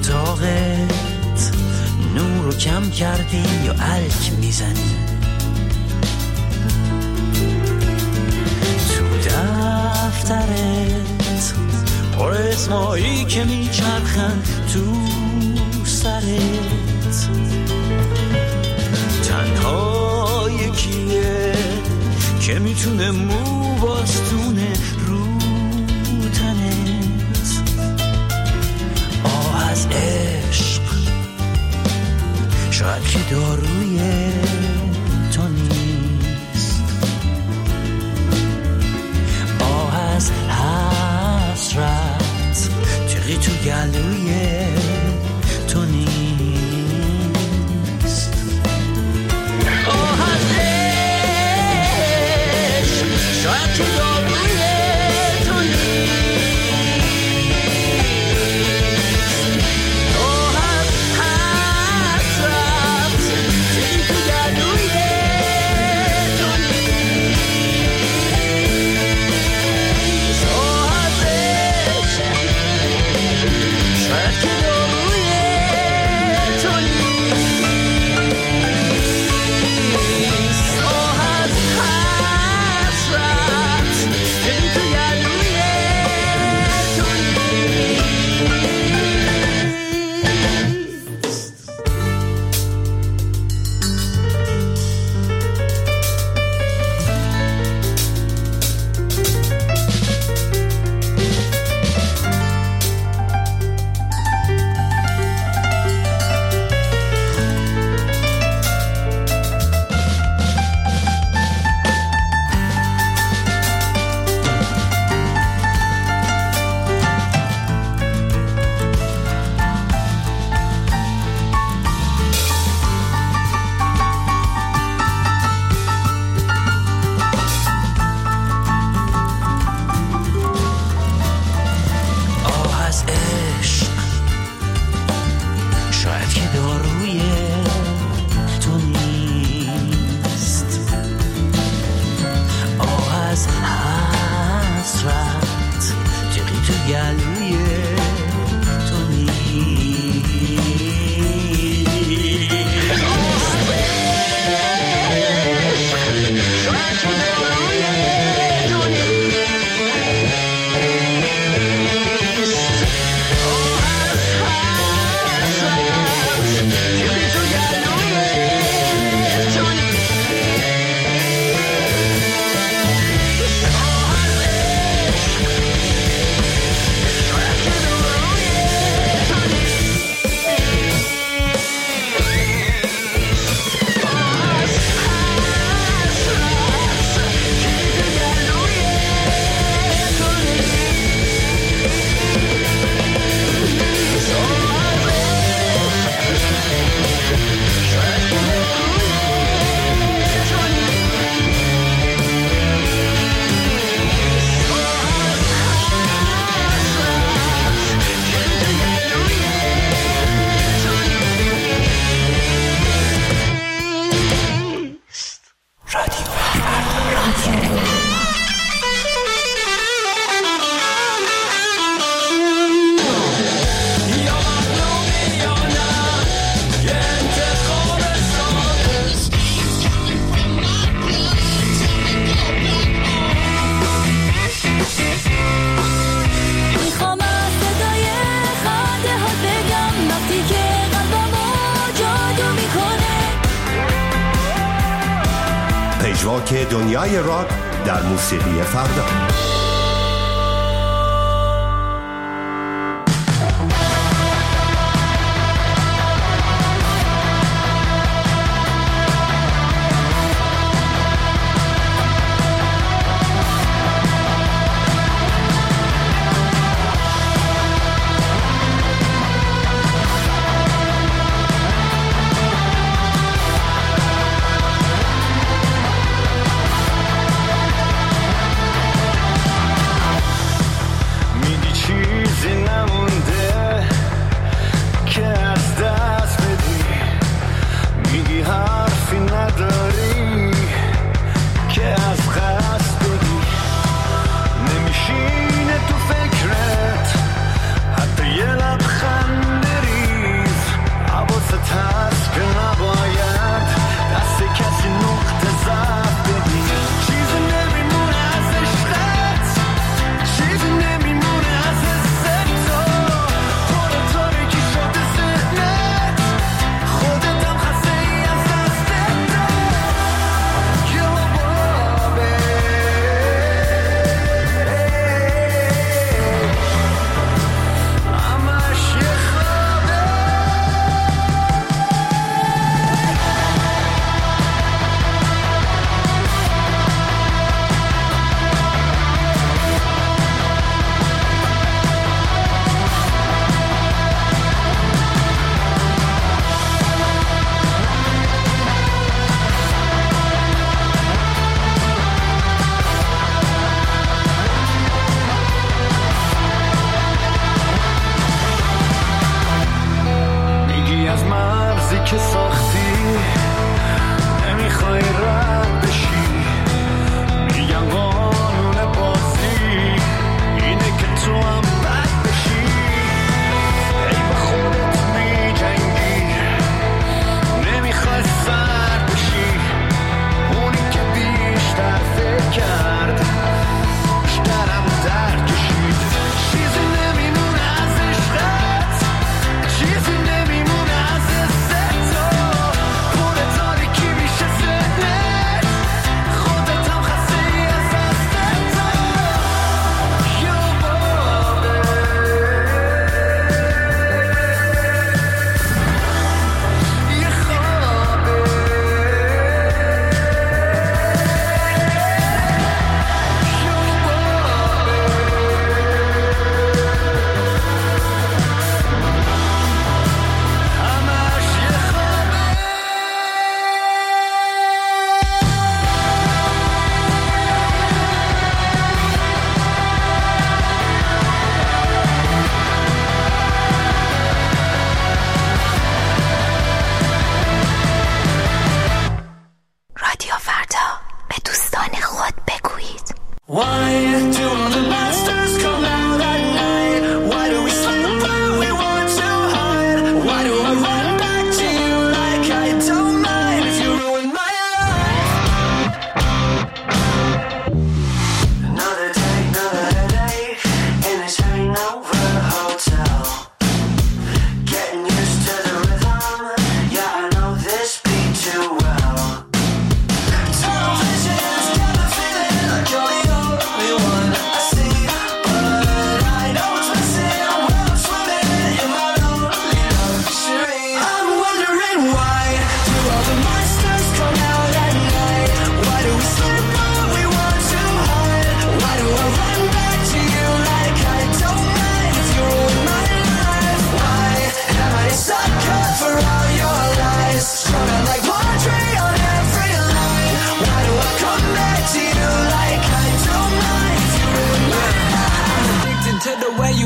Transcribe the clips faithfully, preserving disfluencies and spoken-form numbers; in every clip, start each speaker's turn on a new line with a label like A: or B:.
A: اتاقت نور رو کم کردی یا الک میزنی؟ تو دفترت پر اسمایی که میچرخن تو سرت، تنها یکیه که میتونه مو باستونه رو تنت. آه از عشق شاید که داروی تو نیست، آه از حسرت تقی تو گلوی تو نیست. آه از عشق شاید که داروی تو نیست، آه از حسرت تقی تو گلوی تو نیست. آه از عشق شاید که داروی تو نیست، آه از حسرت تقی تو گلوی تو نیست. آه از عشق شاید که داروی تو نیست، آه از حسرت تقی تو گلوی تو نیست. آه از عشق شاید که داروی تو نیست، آه از حسرت تقی تو گلوی تو نیست، آه از عشق شاید که داروی تو نیست، آه از حسرت تقی تو گلوی تو میخوام از صدای خنده ها بگم وقتی که قلبمو جادو میکنه.
B: پژواک دنیای راک در موسیقی فردا.
A: آه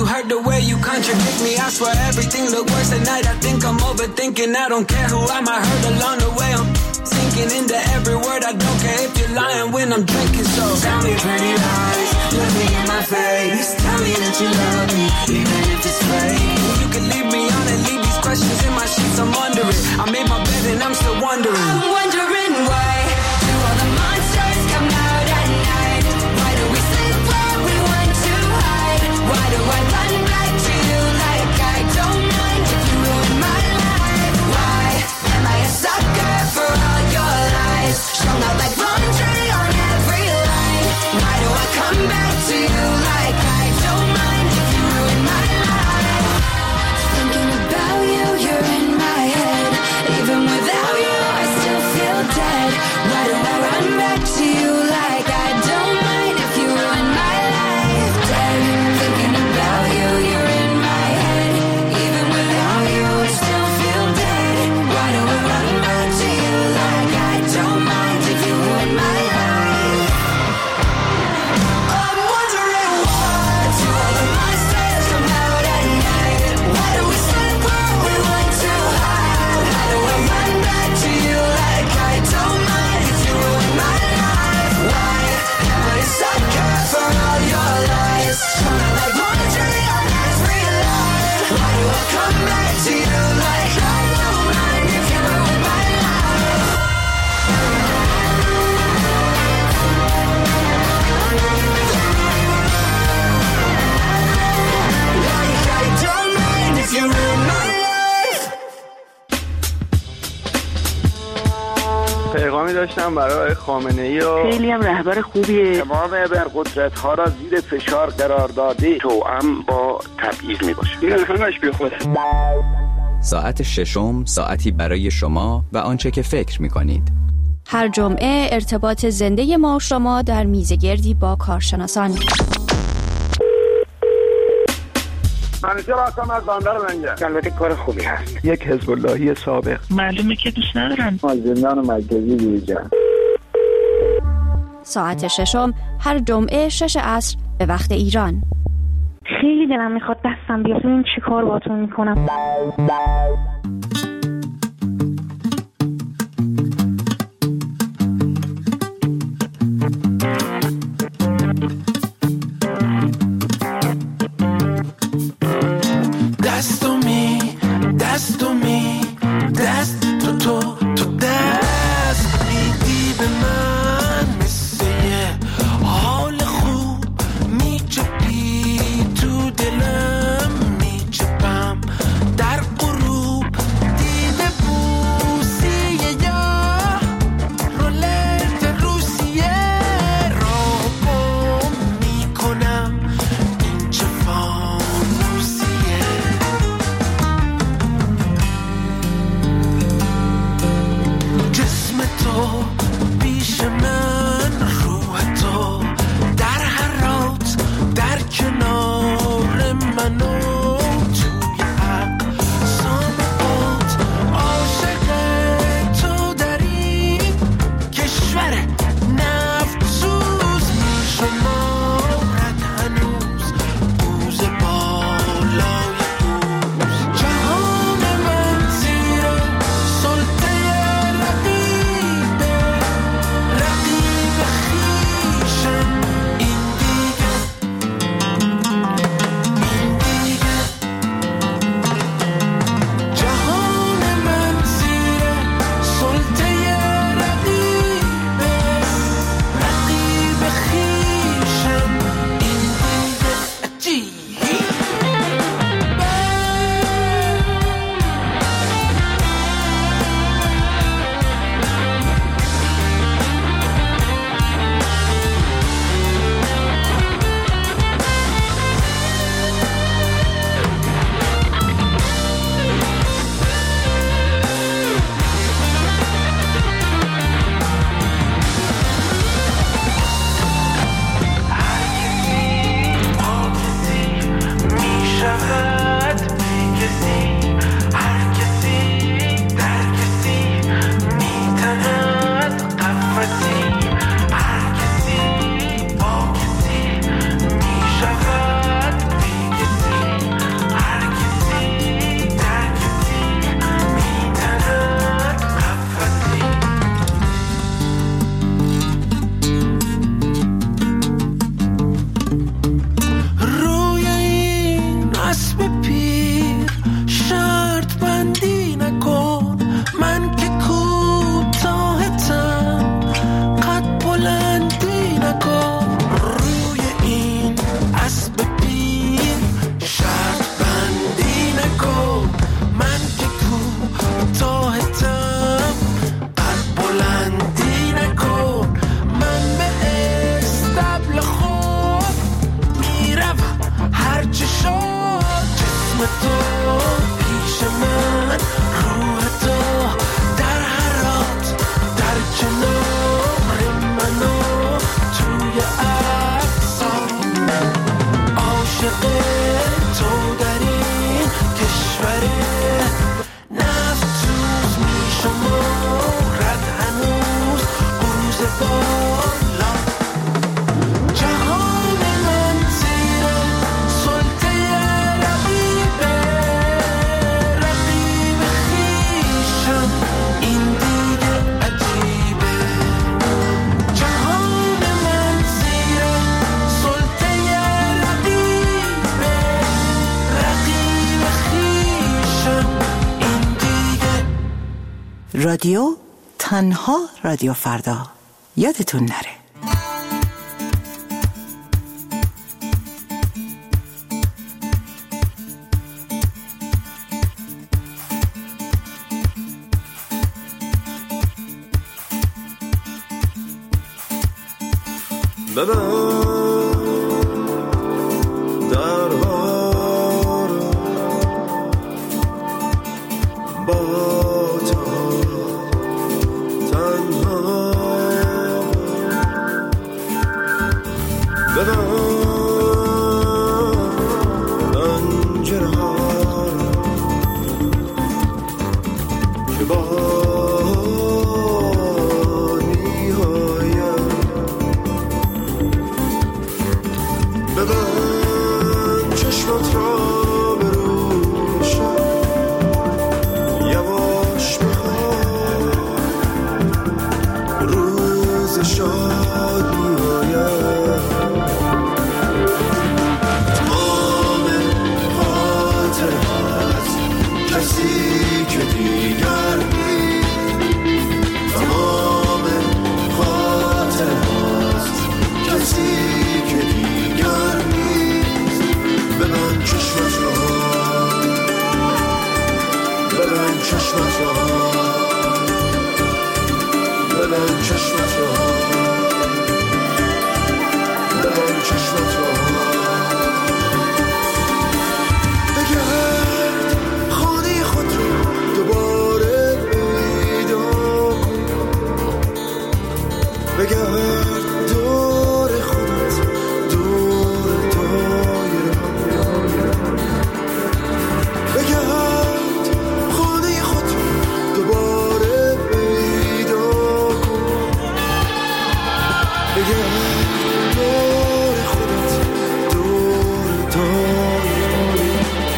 C: heard the way you contradict me. I swear everything look worse at night. I think I'm overthinking. I don't care who I might hurt along the way. I'm sinking into every word. I don't care if you're lying when I'm drinking. So tell me pretty lies, look me in my face. Tell me that you love me, even if it's fake. You can leave me on and leave these questions in my sheets. I'm under it. I made my bed and I'm still wondering. I'm wondering why do all the monsters come out at night? Why do we sleep where we want to hide? Why do I run back to you like I don't mind if you ruin my life? Why am I a sucker for all your lies? Strung out like laundry on every line. Why do I come back to you like I don't mind if you ruin my life? Thinking about you, you're in my head. Even without you, I still feel dead. Why do I run back to you like I don't mind if you ruin my life? Dead. Thinking about you, you're in my head. Even without you, I still feel dead. Why do I run back to you like I don't mind if you ruin my life? I'm wondering why do all the monsters come out at night? Why do we sleep where we want to hide? How do I run back to you like I don't mind if you ruin my life? Why am I a sucker for all your lies? Strung out like laundry on every line. Why do I come back to you like I don't mind if you ruin my life? Like I don't mind if you ruin my life.
D: پیغامی داشتم برای خامنه‌ای و
E: خیلی هم رهبر خوبیه.
D: تمام ابرقدرت‌ها را زیر فشار قرار داده توأم با تبعیض میباشه. این همش بیخوده.
F: ساعت ششم، ساعتی برای شما و آنچه که فکر می‌کنید.
G: هر جمعه ارتباط زنده ما و شما در میزگردی با کارشناسان.
D: منیجر هستم از بندر لنگر. البته کار خوبی هست.
E: یک حزب اللهی سابق.
H: معلومه که دوست ندارم.
D: از زندان مرکزی بیرون.
G: ساعت ششم هر جمعه شش عصر به وقت ایران.
H: خیلی دلم میخواد دستم بیاد ببینم چی کار باهاتون میکنم.
C: اسم تو پیش من، روح تو در حرات، در کنار منو توی عکسام. عاشق تو در این کشوره، نفت سوز میشمارد هنوز قوز بالا. جهان من زیر سلطه رقیبه، رقیب خویشم این دیگه عجیبه. جهان من زیر سلطه رقیبه، رقیب خویشم این دیگه.
I: رادیو تنها رادیو فردا، یادتون نره.
C: ببند درها رو با تو تنها، ببند پنجره ها رو که با ببند چشمت را به روشن، یواش بخواه روز شاد میآید. تمام خاطر هست کسی که دیگر نیست، تمام خاطر هست کسی که دیگر نیست. ببند چشمت را، ببند چشمت را، ببند چشمت را، ببند چشمت را. بگرد خانه خود را دوباره پیدا کن، بگرد دور خودت، دور دایره، بگرد خانه خود را دوباره پیدا کن، بگرد دور خودت، دور دایره.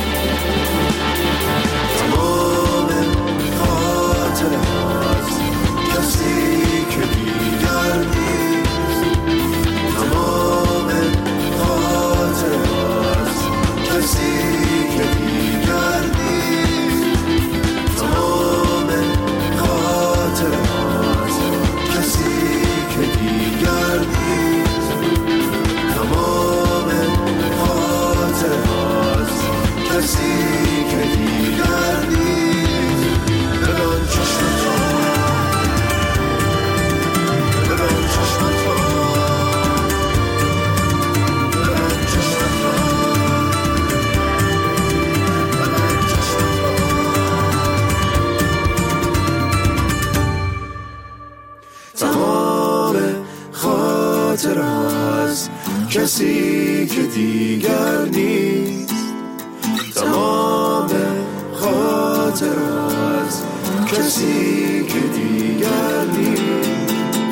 C: تمام خاطر هست کسی که دیگر نیست، تمام خاطر هست کسی که دیگر نیست، تمام خاطر هست کسی که دیگر نیست، تمام خاطر هست کسی که دیگر نیست. ببند چشمت را، ببند چشمت را، ببند چشمت را، ببند چشمت را. تمام خاطر هست کسی که دیگر نیست، تمام خاطر هست کسی که دیگر نیست.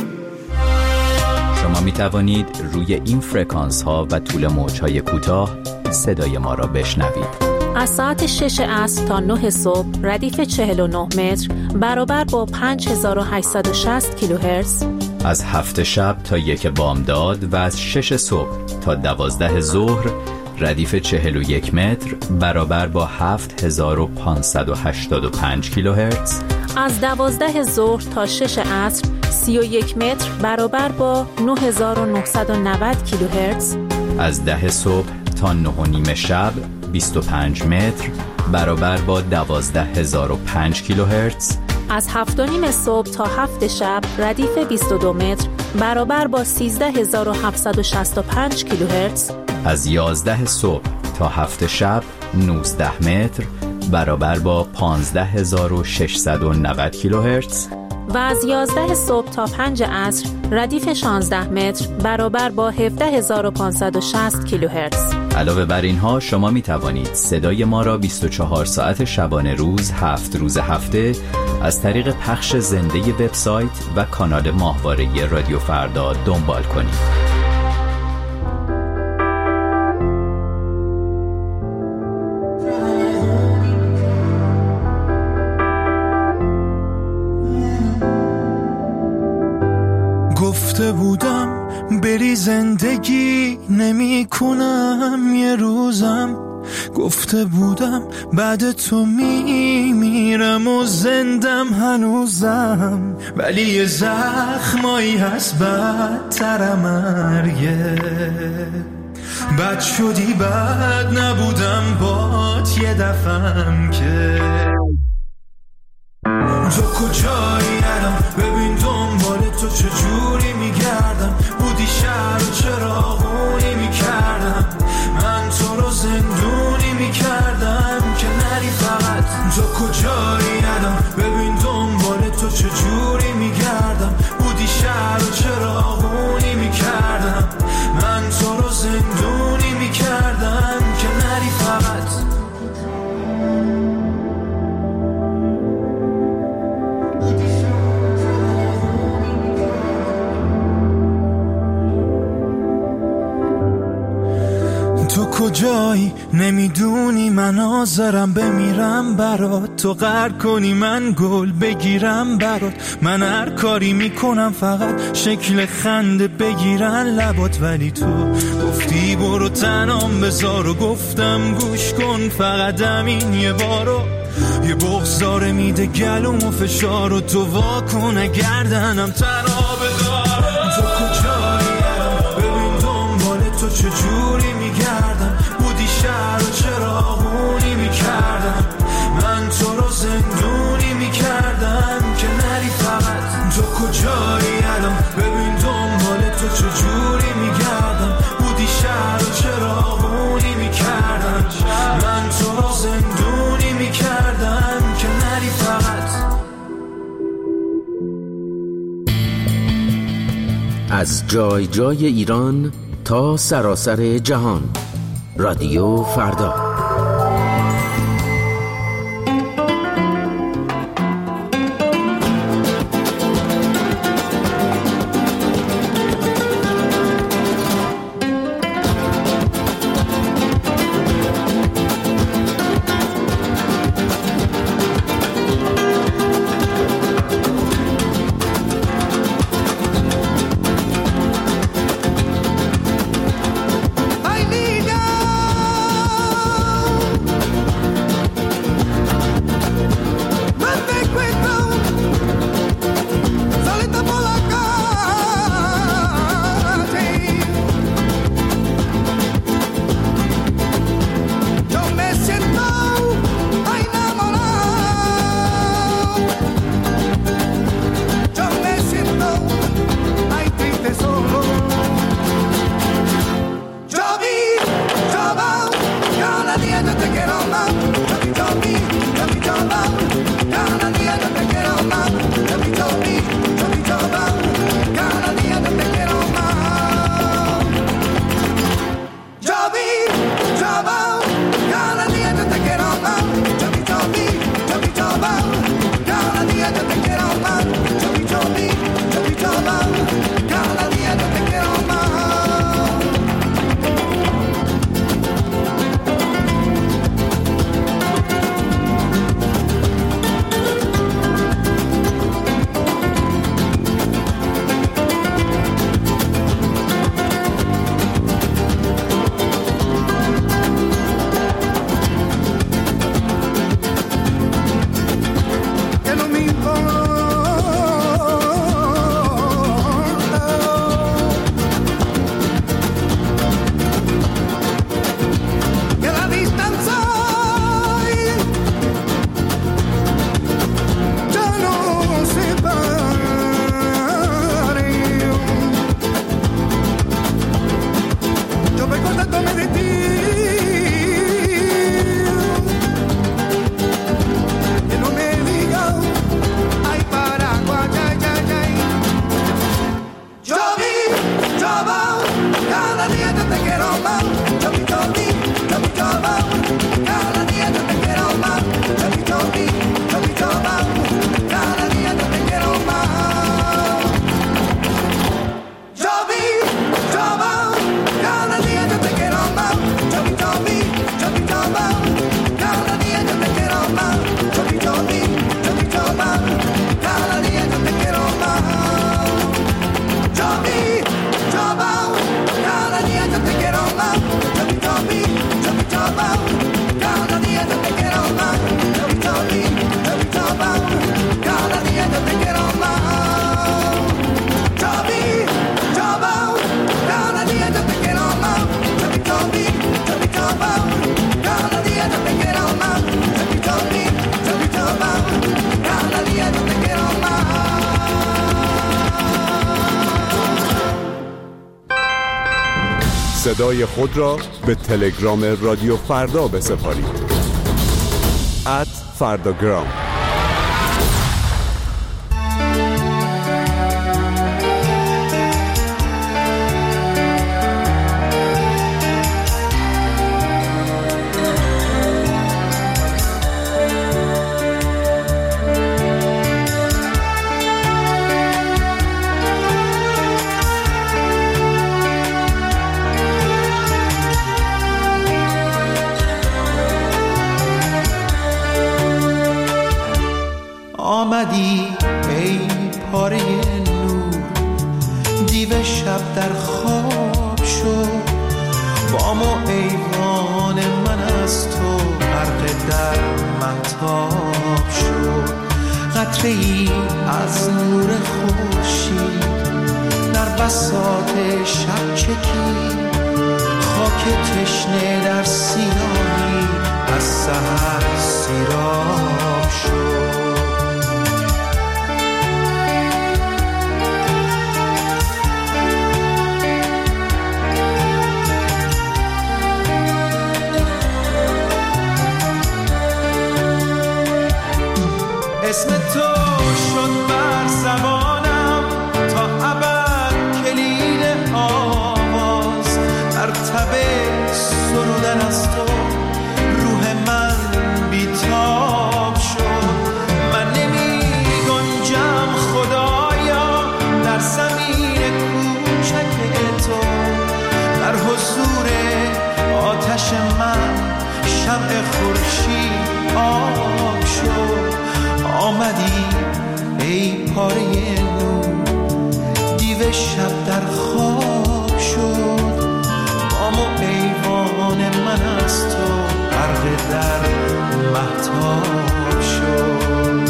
F: شما می توانید روی این فرکانس ها و طول موج های کوتاه صدای ما را بشنوید.
J: از ساعت شش عصر تا نه صبح ردیف چهل و نه متر برابر با پنج هزار و هشتصد و شصت کیلوهرتز.
F: از هفت شب تا یک بامداد و از شش صبح تا دوازده ظهر ردیف چهل و یک متر برابر با هفت هزار و پانصد و هشتاد و پنج کیلوهرتز.
J: از دوازده ظهر تا شش عصر سی و یک متر برابر با نه هزار و نهصد و نود کیلوهرتز.
F: از ده صبح تا نه و نیم شب بیست و پنج متر برابر با دوازده هزار و پنج کیلوهرتز.
J: از هفت و نیم صبح تا هفت شب ردیف بیست و دو متر برابر با سیزده هزار و هفتصد و شصت و پنج کیلوهرتز.
F: از یازده صبح تا هفت شب نوزده متر برابر با پانزده هزار و ششصد و نود کیلوهرتز
J: و از یازده صبح تا پنج عصر ردیف شانزده متر برابر با هفده هزار و پانصد و شصت کیلوهرتز.
F: علاوه بر اینها شما می توانید صدای ما را بیست و چهار ساعت شبانه روز هفت روز هفته از طریق پخش زنده وبسایت و کانال ماهواره رادیو فردا دنبال کنید.
K: گفته بودم بری زندگی نمی کنم یه روزم، گفته بودم بعد تو می میرم و زندم هنوزم، ولی یه زخمایی هست بدتر مرگه. بد شدی بد نبودم بات یه دفعم که تو کجایی الان ببین دنبال تو چجوری میگردم، بودی شهر و چراغونی میکردم، من تو رو زندونی میکردم که نری فقط. تو کجایی الان ببین دنبال تو چجوری میگردم، بودی شهر و چراغونی میکردم، من تو رو زندونی میکردم که نری فقط. تو کجایی نمیدونی من حاضرم بمیرم برات، تو غر کنی من گل بگیرم برات، من هر کاری میکنم فقط شکل خنده بگیرن لبات، ولی تو گفتی برو تنام بذار و گفتم گوش کن فقط همین یه بارو، یه بغضاره میده گلوم و فشار و تو واکن گردنم تنها بدار. تو کجایی ببین دنبال تو چجوری میگردم، بودی شهر و چراغونی میکردم، من تو رو زندونی میکردم که نری فقط. تو کجایی الان ببین دنبال تو چجوری میگردم، بودی شهر و چراغونی میکردم، من تو رو زندونی میکردم که نری فقط.
L: از جای جای ایران تا سراسر جهان، رادیو فردا.
M: صدای خود را به تلگرام رادیو فردا بسپارید. ات فرداگرام.
K: آمدی ای پاره نور، دیو شب در خواب شد، بام و ایوان من از تو غرق در مهتاب شد. قطره ای از نور خورشید در بساط شب چکید، خاک تشنه در سیاهی از سحر سیراب شد. اسم تو شد بر زبانم تا ابد کلید آواز، در تب سرودن از تو روح من بیتاب شد. من نمی گنجم خدایا در زمین کوچک تو، در حضور آتش من شمع خورشید آب شد. آمدی ای پاره نور، دیو شب در خواب شد، بام و ایوان من از تو غرق در مهتاب شد.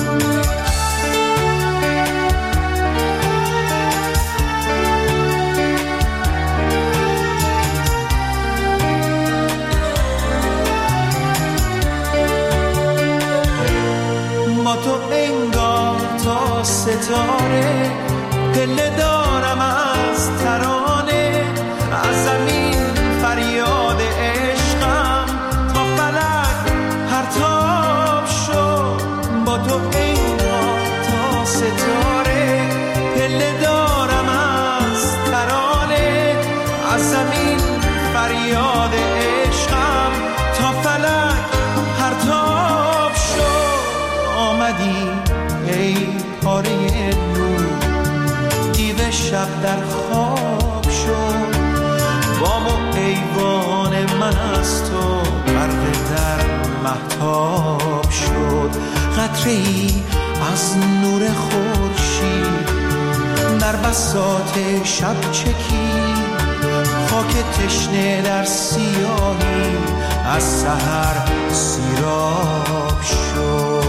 K: با تو انگار تا ستاره پله دارم از ترانه، از زمین فریاد عشقم تا فلک پرتاب شد. با تو انگار تا ستاره پله دارم از ترانه، از زمین فریاد عشقم تا فلک پرتاب شد. آمدی ای پاره نور، دیو شب در خواب شد، بام و ایوان من از تو غرق در مهتاب شد. قطره ای از نور خورشید در بساط شب چکید، خاک تشنه در سیاهی از سحر سیراب شد.